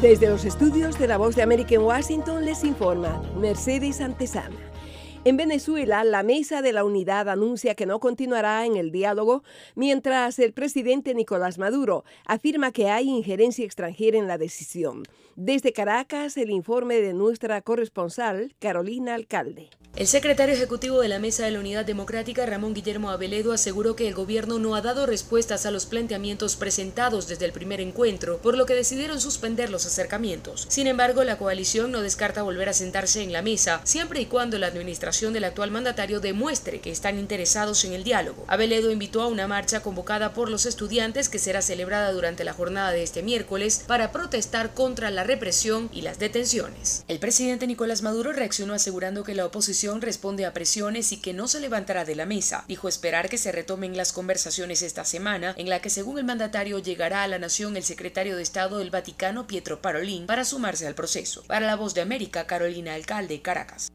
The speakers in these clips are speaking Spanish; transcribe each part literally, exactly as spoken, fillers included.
Desde los estudios de La Voz de América en Washington les informa Mercedes Antesana. En Venezuela, la Mesa de la Unidad anuncia que no continuará en el diálogo, mientras el presidente Nicolás Maduro afirma que hay injerencia extranjera en la decisión. Desde Caracas, el informe de nuestra corresponsal, Carolina Alcalde. El secretario ejecutivo de la Mesa de la Unidad Democrática, Ramón Guillermo Aveledo, aseguró que el gobierno no ha dado respuestas a los planteamientos presentados desde el primer encuentro, por lo que decidieron suspender los acercamientos. Sin embargo, la coalición no descarta volver a sentarse en la mesa, siempre y cuando la administración del actual mandatario demuestre que están interesados en el diálogo. Aveledo invitó a una marcha convocada por los estudiantes que será celebrada durante la jornada de este miércoles para protestar contra la represión y las detenciones. El presidente Nicolás Maduro reaccionó asegurando que la oposición responde a presiones y que no se levantará de la mesa. Dijo esperar que se retomen las conversaciones esta semana, en la que según el mandatario llegará a la nación el secretario de Estado del Vaticano, Pietro Parolin, para sumarse al proceso. Para La Voz de América, Carolina Alcalde, Caracas.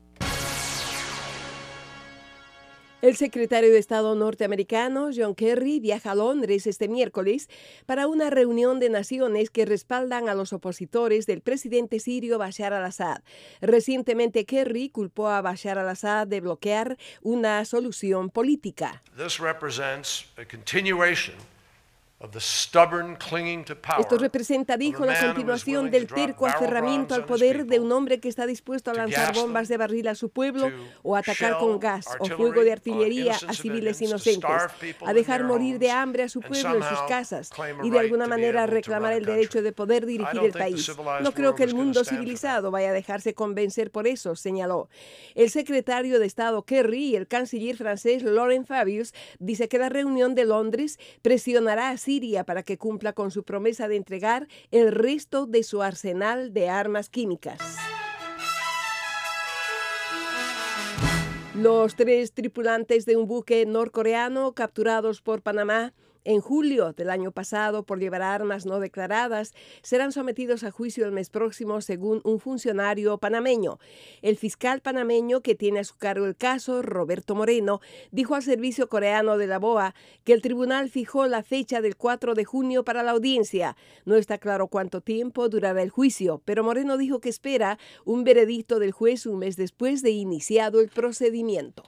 El secretario de Estado norteamericano, John Kerry, viaja a Londres este miércoles para una reunión de naciones que respaldan a los opositores del presidente sirio Bashar al-Assad. Recientemente, Kerry culpó a Bashar al-Assad de bloquear una solución política. This represents a continuation Esto representa, dijo, la continuación del terco aferramiento al poder de un hombre que está dispuesto a lanzar bombas de barril a su pueblo o a atacar con gas o fuego de artillería a civiles inocentes, a dejar morir de hambre a su pueblo en sus casas y de alguna manera reclamar el derecho de poder dirigir el país. No creo que el mundo civilizado vaya a dejarse convencer por eso, señaló. El secretario de Estado Kerry y el canciller francés Laurent Fabius dice que la reunión de Londres presionará a Siria para que cumpla con su promesa de entregar el resto de su arsenal de armas químicas. Los tres tripulantes de un buque norcoreano capturados por Panamá en julio del año pasado por llevar armas no declaradas serán sometidos a juicio el mes próximo, según un funcionario panameño. El fiscal panameño que tiene a su cargo el caso, Roberto Moreno, dijo al servicio coreano de la B O A que el tribunal fijó la fecha del cuatro de junio para la audiencia. No está claro cuánto tiempo durará el juicio, pero Moreno dijo que espera un veredicto del juez un mes después de iniciado el procedimiento.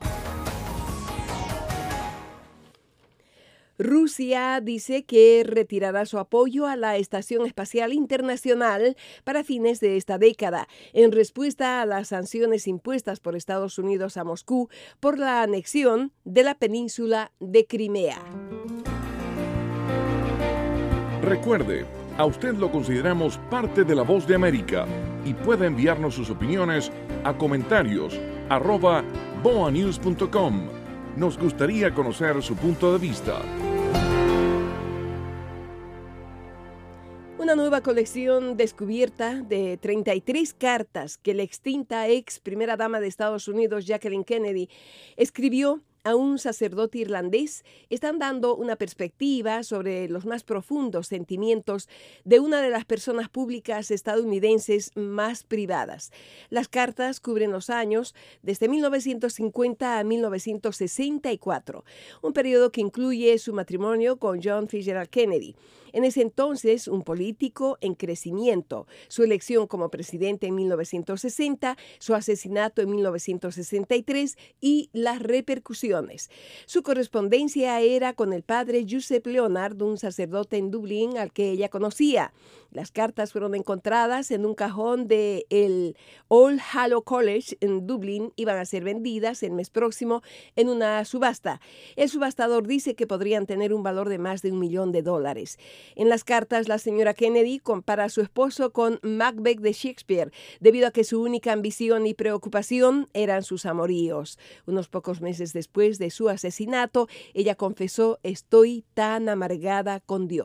Rusia dice que retirará su apoyo a la Estación Espacial Internacional para fines de esta década, en respuesta a las sanciones impuestas por Estados Unidos a Moscú por la anexión de la península de Crimea. Recuerde, a usted lo consideramos parte de La Voz de América y puede enviarnos sus opiniones a comentarios arroba boanews punto com. Nos gustaría conocer su punto de vista. Una nueva colección descubierta de treinta y tres cartas que la extinta ex primera dama de Estados Unidos, Jacqueline Kennedy, escribió a un sacerdote irlandés, están dando una perspectiva sobre los más profundos sentimientos de una de las personas públicas estadounidenses más privadas. Las cartas cubren los años desde mil novecientos cincuenta a mil novecientos sesenta y cuatro, un periodo que incluye su matrimonio con John Fitzgerald Kennedy. En ese entonces, un político en crecimiento, su elección como presidente en mil novecientos sesenta, su asesinato en mil novecientos sesenta y tres y las repercusiones. Su correspondencia era con el padre Joseph Leonard, un sacerdote en Dublín al que ella conocía. Las cartas fueron encontradas en un cajón del All Hallows College en Dublín y van a ser vendidas el mes próximo en una subasta. El subastador dice que podrían tener un valor de más de un millón de dólares. En las cartas, la señora Kennedy compara a su esposo con Macbeth de Shakespeare, debido a que su única ambición y preocupación eran sus amoríos. Unos pocos meses después de su asesinato, ella confesó: "Estoy tan amargada con Dios".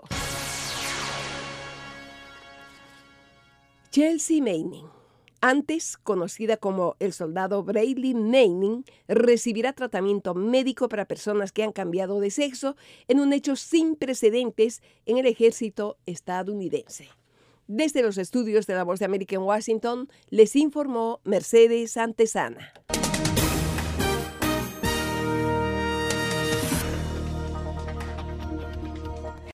Chelsea Manning, antes conocida como el soldado Bradley Manning, recibirá tratamiento médico para personas que han cambiado de sexo en un hecho sin precedentes en el ejército estadounidense. Desde los estudios de La Voz de América en Washington, les informó Mercedes Antesana.